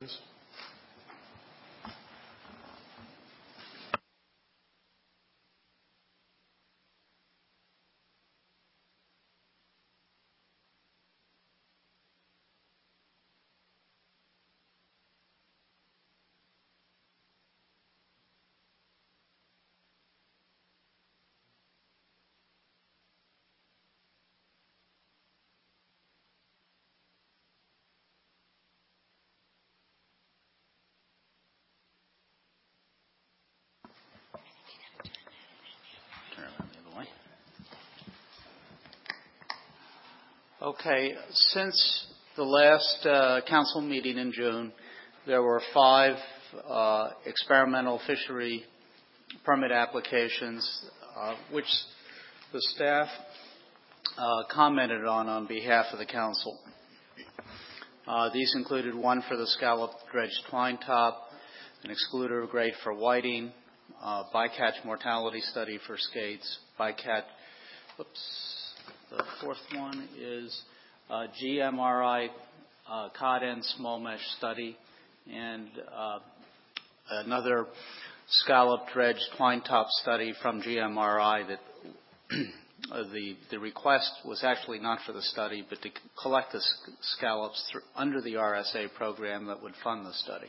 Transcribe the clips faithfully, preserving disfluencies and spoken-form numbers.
Okay, since the last uh, council meeting in June, there were five uh, experimental fishery permit applications, uh, which the staff uh, commented on on behalf of the council. Uh, these included one for the scallop dredge twine top, an excluder grade for whiting, uh, bycatch mortality study for skates, bycatch, oops, the fourth one is uh, G M R I uh, cod end small mesh study, and uh, another scallop dredge twine top study from G M R I that the the request was actually not for the study, but to collect the scallops through, under the R S A program that would fund the study.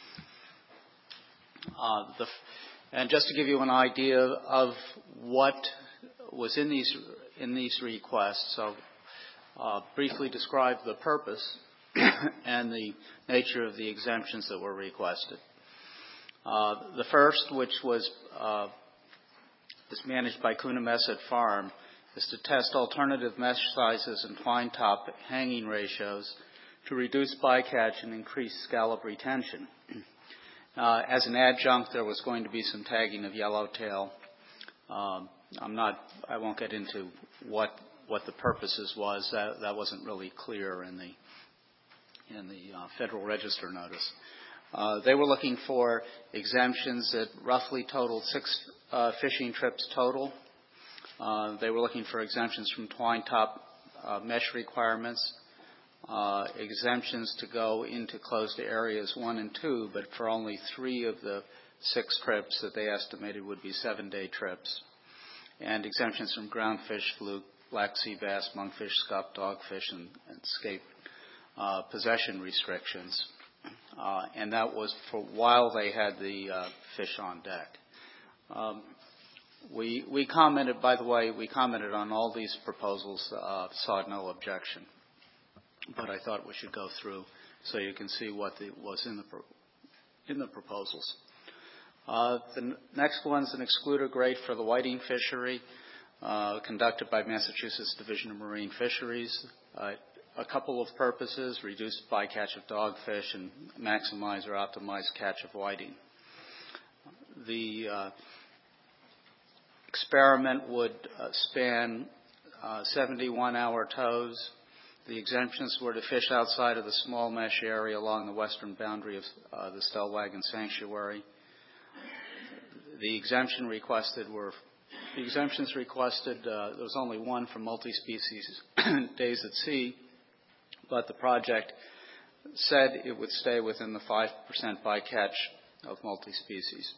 Uh, the, and just to give you an idea of what was in these in these requests, so uh, briefly describe the purpose and the nature of the exemptions that were requested. Uh, the first, which was uh, is managed by Coonamessett Farm, is to test alternative mesh sizes and twine top hanging ratios to reduce bycatch and increase scallop retention. Uh, as an adjunct, there was going to be some tagging of yellowtail. Um, I'm not. I won't get into what what the purposes was. That that wasn't really clear in the in the uh, Federal Register notice. Uh, they were looking for exemptions that roughly totaled six uh, fishing trips total. Uh, they were looking for exemptions from twine top uh, mesh requirements, uh, exemptions to go into closed areas one and two, but for only three of the six trips that they estimated would be seven-day trips, and exemptions from groundfish, fluke, black sea bass, monkfish, scup, dogfish, and, and skate uh, possession restrictions. Uh, and that was for while they had the uh, fish on deck. Um, we, we commented, by the way, we commented on all these proposals, uh, saw no objection. But I thought we should go through so you can see what the, was in the, pro, in the proposals. Uh, the n- next one's an excluder grade for the whiting fishery, uh, conducted by Massachusetts Division of Marine Fisheries. Uh, a couple of purposes: reduce bycatch of dogfish and maximize or optimize catch of whiting. The uh, experiment would uh, span uh, seventy-one hour tows. The exemptions were to fish outside of the small mesh area along the western boundary of uh, the Stellwagen Sanctuary. The exemption requested were the exemptions requested. Uh, there was only one for multi-species days at sea, but the project said it would stay within the five percent bycatch of multi-species.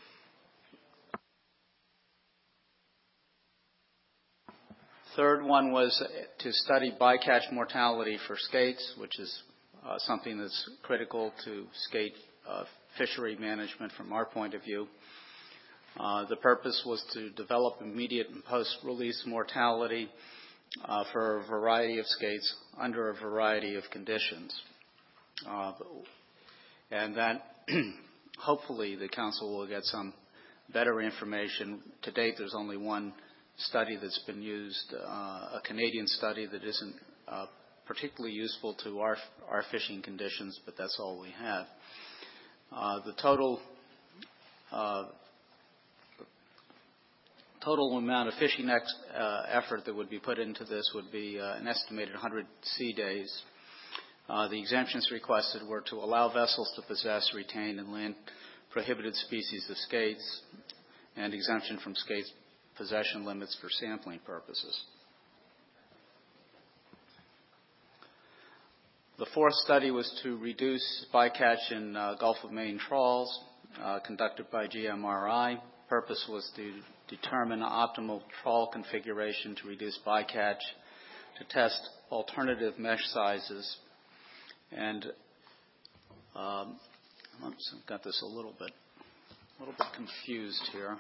Third one was to study bycatch mortality for skates, which is uh, something that's critical to skate uh, fishery management from our point of view. Uh, the purpose was to develop immediate and post-release mortality uh, for a variety of skates under a variety of conditions. Uh, and that hopefully the council will get some better information. To date, there's only one study that's been used, uh, a Canadian study that isn't uh, particularly useful to our, our fishing conditions, but that's all we have. Uh, the total uh, total amount of fishing ex, uh, effort that would be put into this would be uh, an estimated one hundred sea days. Uh, the exemptions requested were to allow vessels to possess, retain, and land prohibited species of skates, and exemption from skates possession limits for sampling purposes. The fourth study was to reduce bycatch in uh, Gulf of Maine trawls uh, conducted by G M R I. Purpose was to determine optimal trawl configuration to reduce bycatch, to test alternative mesh sizes, and um, oops, I've got this a little bit, a little bit confused here.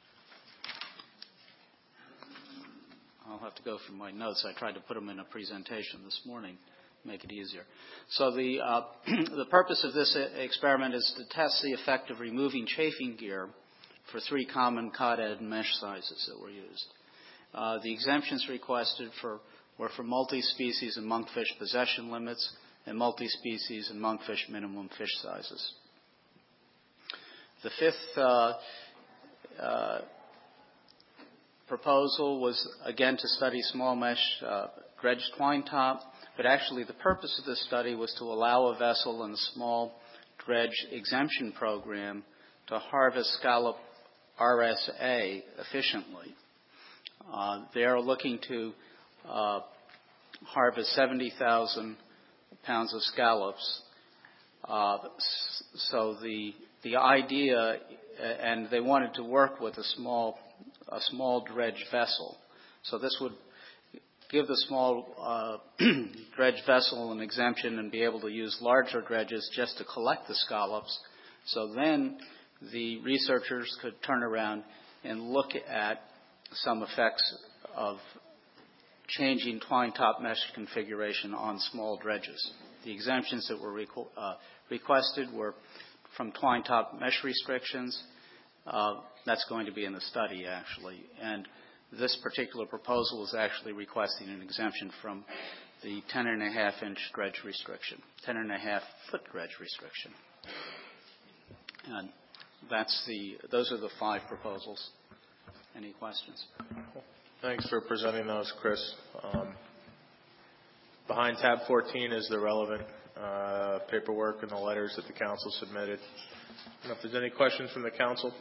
I'll have to go through my notes. I tried to put them in a presentation this morning, make it easier. So the uh, the purpose of this experiment is to test the effect of removing chafing gear for three common cod and mesh sizes that were used. Uh, the exemptions requested for were for multi-species and monkfish possession limits and multi-species and monkfish minimum fish sizes. The fifth uh, uh, proposal was, again, to study small mesh uh, dredge twine top, but actually the purpose of this study was to allow a vessel in a small dredge exemption program to harvest scallop R S A efficiently. Uh, they are looking to uh, harvest seventy thousand pounds of scallops. Uh, so the the idea, and they wanted to work with a small a small dredge vessel. So this would give the small uh, dredge vessel an exemption and be able to use larger dredges just to collect the scallops. So then the researchers could turn around and look at some effects of changing twine top mesh configuration on small dredges. The exemptions that were requ- uh, requested were from twine top mesh restrictions. Uh, that's going to be in the study, actually. And this particular proposal is actually requesting an exemption from the ten and a half inch dredge restriction, ten and a half foot dredge restriction. And that's the, those are the five proposals. Any questions? Thanks for presenting those, Chris. Um, behind tab fourteen is the relevant uh, paperwork and the letters that the council submitted. I don't know if there's any questions from the council.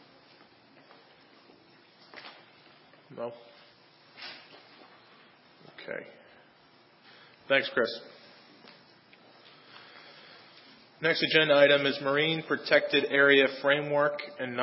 No? Okay. Thanks, Chris. Next agenda item is Marine Protected Area Framework and